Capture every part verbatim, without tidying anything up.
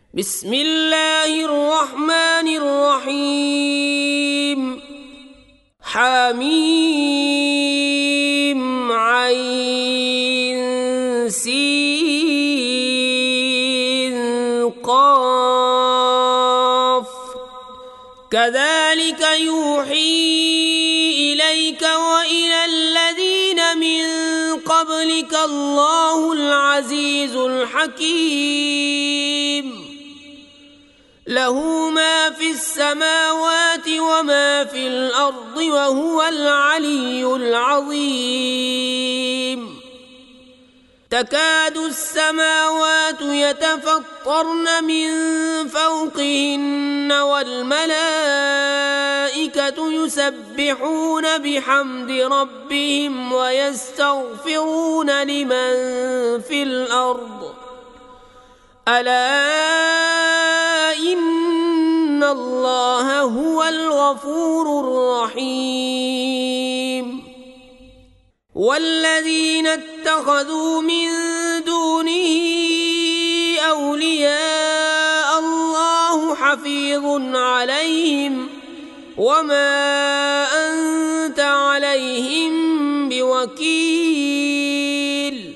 بسم الله الرحمن الرحيم. حميم عين سين قاف كذلك يوحي إليك وإلى الذين من قبلك الله العزيز الحكيم. له ما في السماوات وما في الأرض وهو العلي العظيم. تكاد السماوات يتفطرن من فوقهن والملائكة يسبحون بحمد ربهم ويستغفرون لمن في الأرض ألا إن الله هو الغفور الرحيم. والذين اتخذوا من دونه أولياء الله حفيظ عليهم وما أنت عليهم بوكيل.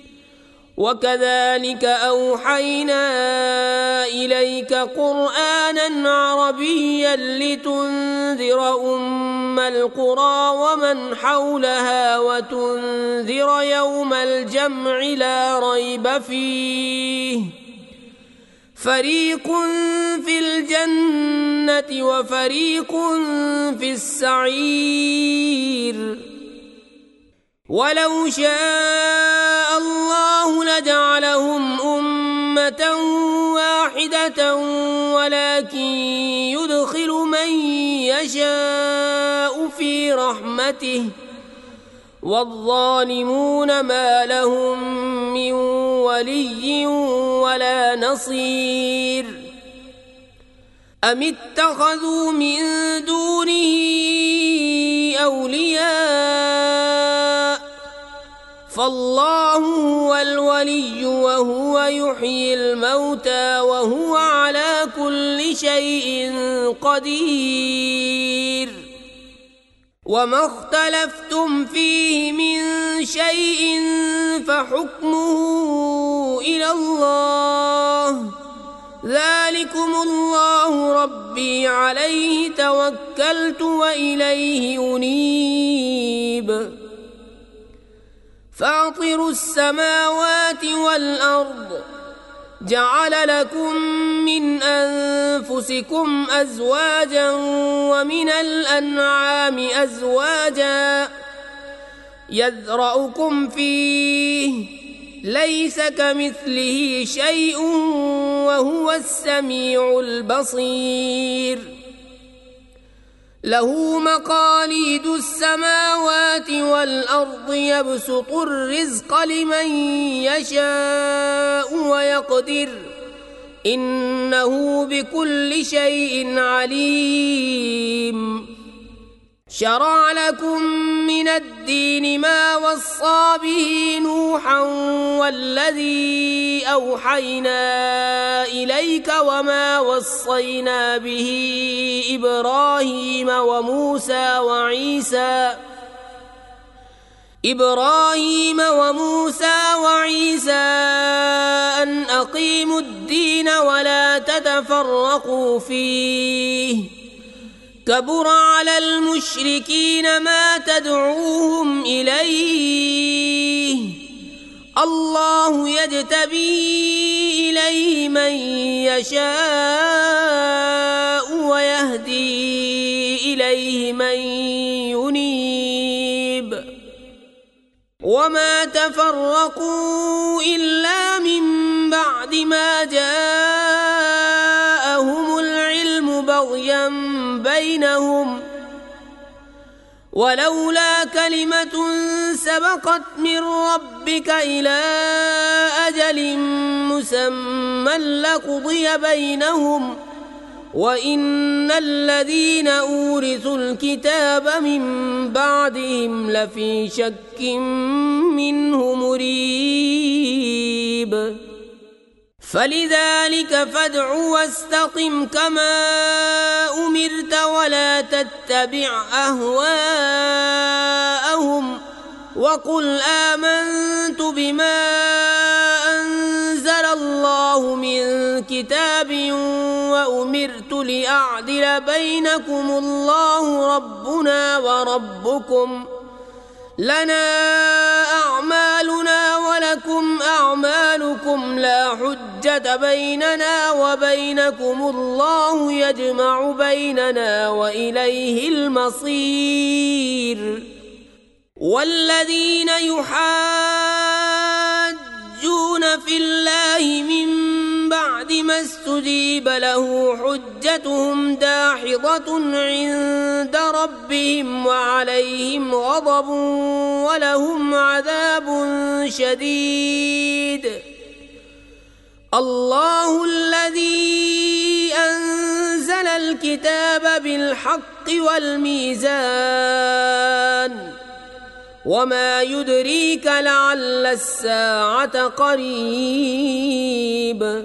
وكذلك أوحينا إليك قرآنا عربيا لتنذر أم القرى ومن حولها وتنذر يوم الجمع لا ريب فيه فريق في الجنة وفريق في السعير. ولو شاء الله لجعلهم أمة واحدة ولكن يدخل من يشاء في رحمته والظالمون ما لهم من ولي ولا نصير. أم اتخذوا من دونه أولياء فالله هو الولي وهو يحيي الموتى وهو على كل شيء قدير. وما اختلفتم فيه من شيء فحكمه إلى الله ذلكم الله ربي عليه توكلت وإليه أنيب. فاطر السماوات والأرض جعل لكم من أنفسكم أزواجا ومن الأنعام أزواجا يذرأكم فيه ليس كمثله شيء وهو السميع البصير. له مقاليد السماوات والأرض يبسط الرزق لمن يشاء ويقدر إنه بكل شيء عليم. شرع لكم من الدين ما وصى به نوحا والذي أوحينا إليك وما وصينا به إبراهيم وموسى وعيسى إبراهيم وموسى وعيسى أن أقيموا الدين ولا تتفرقوا فيه كبر على المشركين ما تدعوهم إليه الله يجتبي إليه من يشاء ويهدي إليه من ينيب. وما تفرقوا إلا من بعد ما جاءهم العلم بغيا بينهم ولولا كلمة سبقت من ربك إلى أجل مسمى لقضي بينهم وإن الذين أورثوا الكتاب من بعدهم لفي شك منه مريب. فلذلك فادع واستقم كما أمرت ولا تتبع أهواءهم وقل آمنت بما أنزل الله من كتاب وأمرت لأعدل بينكم الله ربنا وربكم لنا أعمالنا ولكم أعمالكم لا حجة بيننا وبينكم الله يجمع بيننا وإليه المصير. والذين يحاجون في الله من بعد ما استجيب له حجتهم داحضة عند ربهم وعليهم غضب ولهم عذاب شديد. الله الذي أنزل الكتاب بالحق والميزان وما يدريك لعل الساعة قريب.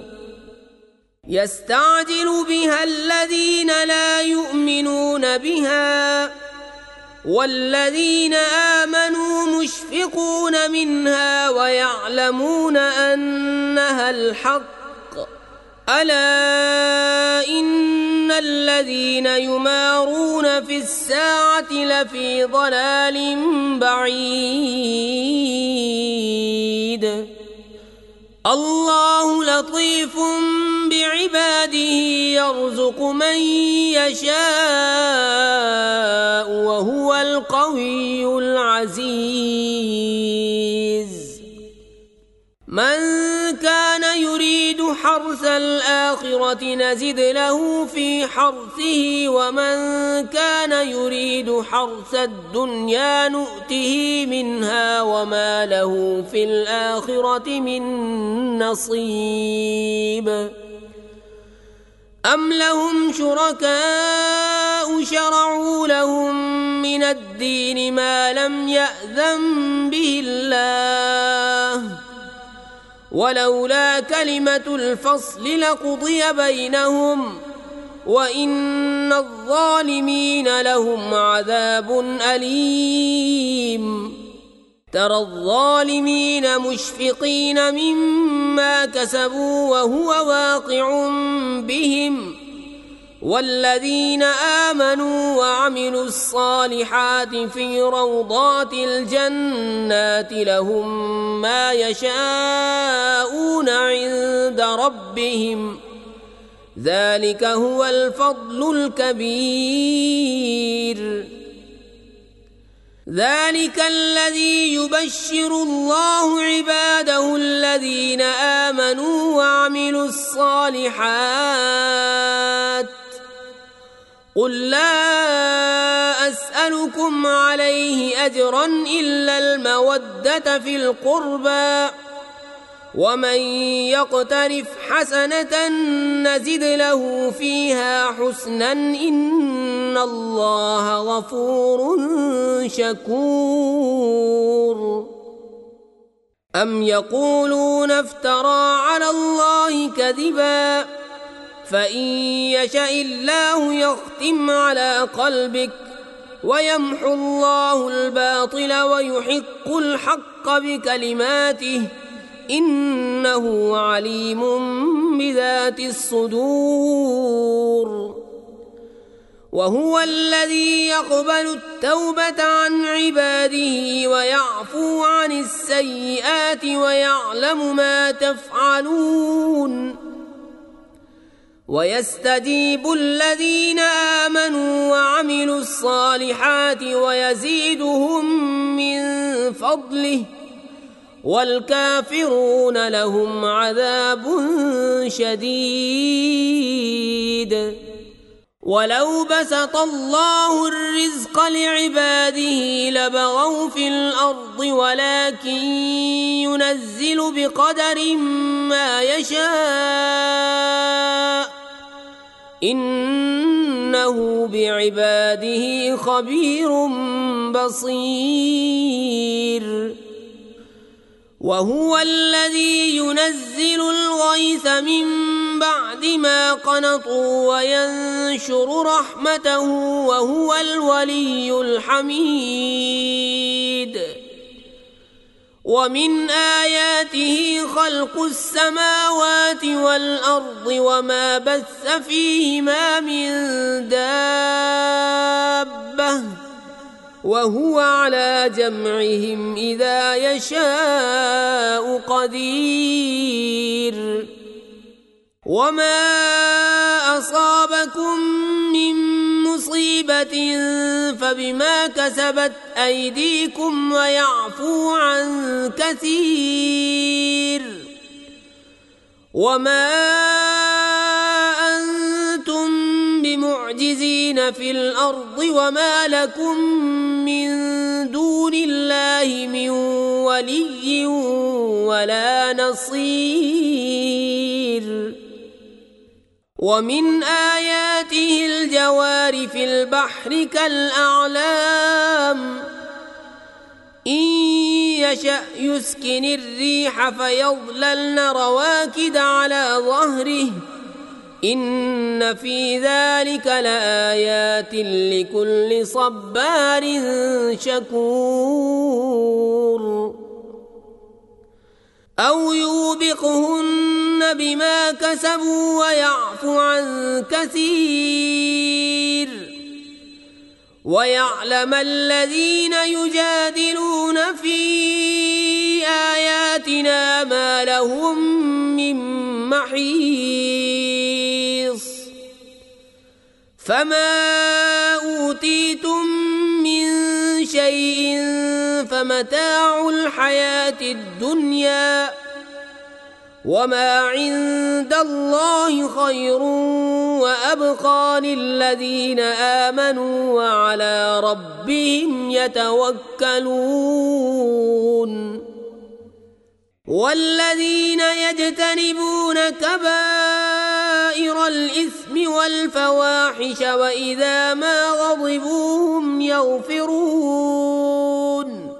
يستعجل بها الذين لا يؤمنون بها والذين آمنوا مشفقون منها ويعلمون أنها الحق. ألا إن الذين يمارون في الساعة لفي ضلال بعيد. الله لطيف بعباده يرزق من يشاء وهو القوي العزيز. من كان يريد حرث الآخرة نزد له في حرثه ومن كان يريد حرث الدنيا نؤته منها وما له في الآخرة من نصيب. أم لهم شركاء شرعوا لهم من الدين ما لم يأذن به الله ولولا كلمة الفصل لقضي بينهم وإن الظالمين لهم عذاب أليم. ترى الظالمين مشفقين مما كسبوا وهو واقع بهم والذين آمنوا وعملوا الصالحات في روضات الجنات لهم ما يشاءون عند ربهم ذلك هو الفضل الكبير. ذلك الذي يبشر الله عباده الذين آمنوا وعملوا الصالحات. قل لا أسألكم عليه أجرا إلا المودة في القربى ومن يقترف حسنة نزد له فيها حسنا إن الله غفور شكور. أم يقولون افترى على الله كذبا فإن يشأ الله يختم على قلبك ويمحو الله الباطل ويحق الحق بكلماته إنه عليم بذات الصدور. وهو الذي يقبل التوبة عن عباده ويعفو عن السيئات ويعلم ما تفعلون. ويستجيب الذين آمنوا وعملوا الصالحات ويزيدهم من فضله والكافرون لهم عذاب شديد. ولو بسط الله الرزق لعباده لبغوا في الأرض ولكن ينزل بقدر ما يشاء إنه بعباده خبير بصير. وهو الذي ينزل الغيث من بعد ما قنطوا وينشر رحمته وهو الولي الحميد ومن آياته خلق السماوات والأرض وما بث فيهما من دابة وهو على جمعهم إذا يشاء قدير وما أصابكم من مصيبة فبما كسبت أيديكم ويعفو عن كثير وما أنتم بمعجزين في الأرض وما لكم من دون الله من ولي ولا نصير ومن آياته الجوار في البحر كالأعلام إن يشأ يسكن الريح فيظللن رواكد على ظهره إن في ذلك لآيات لكل صبار شكور أو يوبقهن بما كسبوا ويعفو عن كثير ويعلم الذين يجادلون في آياتنا ما لهم من محيص فما أوتيتم من شيء فمتاع الحياة الدنيا وما عند الله خير وأبقى للذين آمنوا وعلى ربهم يتوكلون والذين يجتنبون كبائر الإثم والفواحش وإذا ما غضبوا هم يغفرون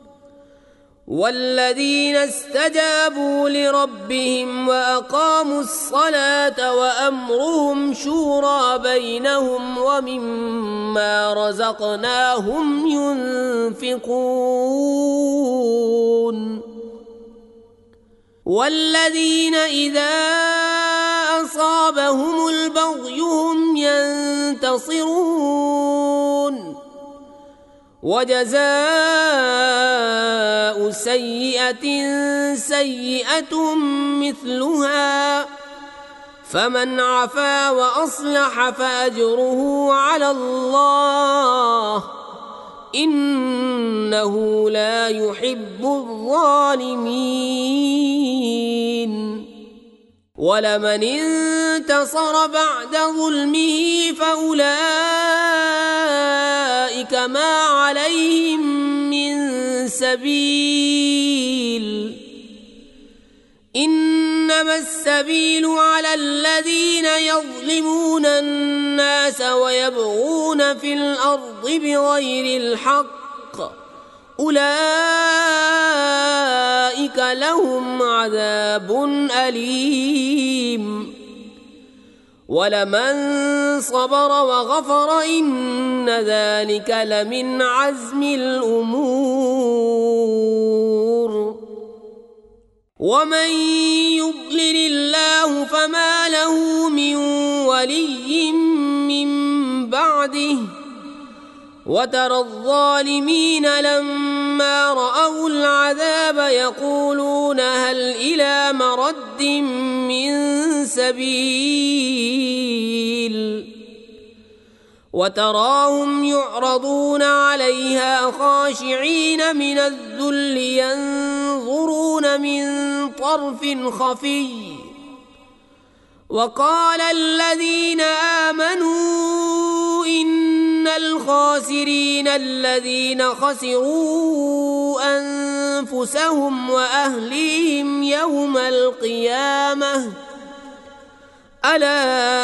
والذين استجابوا لربهم وأقاموا الصلاة وأمرهم شورى بينهم ومما رزقناهم ينفقون والذين إذا أصابهم البغي هم ينتصرون وجزاء سيئة سيئة مثلها فمن عفا وأصلح فأجره على الله إنه لا يحب الظالمين ولمن انتصر بعد ظلمه فأولئك ما عليهم من سبيل إنما السبيل على الذين يظلمون الناس ويبغون في الأرض بغير الحق أولئك لهم عذاب أليم ولمن صبر وغفر إن ذلك لمن عزم الأمور ومن يضلل الله فما له من ولي من بعده وترى الظالمين لما رأوا العذاب يقولون هل إلى مرد من سبيل وتراهم يعرضون عليها خاشعين من الذل ينظرون من طرف خفي وقال الذين آمنوا إن الخاسرين الذين خسروا أنفسهم وأهليهم يوم القيامة ألا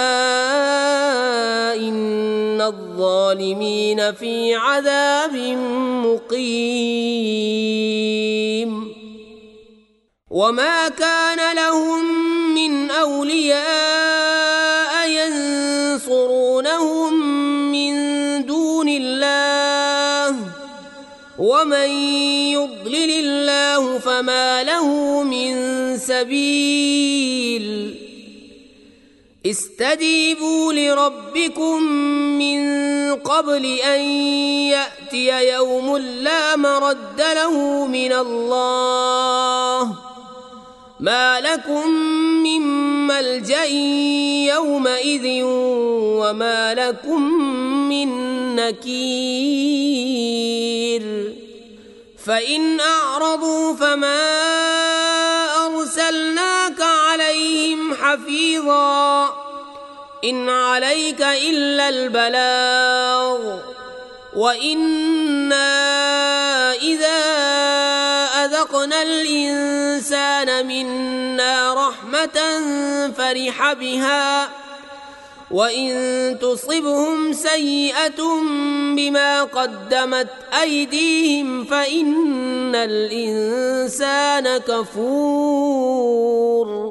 إن الظالمين في عذاب مقيم وما كان لهم من أولياء ينصرونهم من دون الله ومن يضلل الله فما له من سبيل استجيبوا لربكم من قبل أن يأتي يوم لا مرد له من الله ما لكم من ملجأ يومئذ وما لكم من نكير فإن أعرضوا فما أرسلناك عليهم حفيظا إن عليك إلا البلاغ وإنا إذا أذقنا الإنسان منا رحمة فرح بها وإن تصبهم سيئة بما قدمت أيديهم فإن الإنسان كفور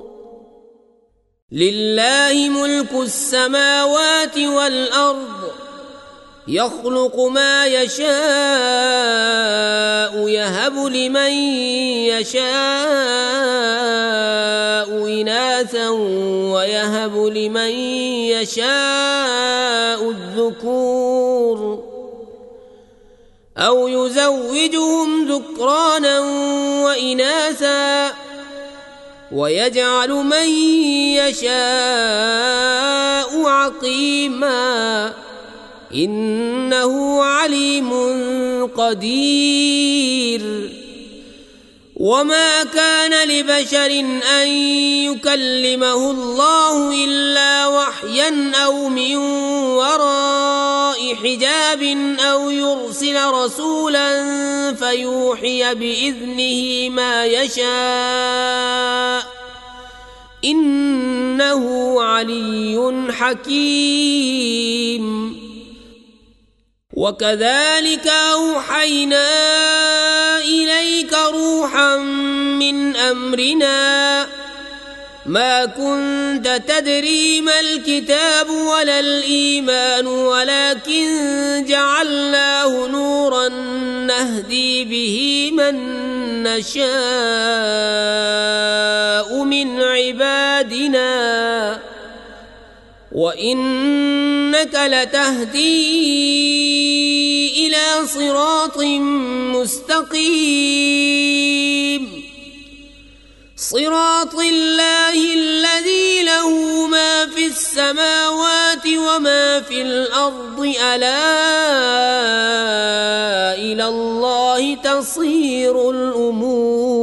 لله ملك السماوات والأرض يخلق ما يشاء يهب لمن يشاء إناثا ويهب لمن يشاء الذكور أو يزوجهم ذكرانا وإناثا ويجعل من يشاء عقيما إنه عليم قدير وما كان لبشر أن يكلمه الله إلا وحيا أو من وراء حجاب أو يرسل رسولا فيوحي بإذنه ما يشاء إنه علي حكيم وكذلك أوحينا إليك روحا من أمرنا ما كنت تدري ما الكتاب ولا الإيمان ولكن جعلناه نورا نهدي به من نشاء من عبادنا وإنك لتهدي إلى صراط مستقيم صراط الله الذي له ما في السماوات وما في الأرض ألا إلى الله تصير الأمور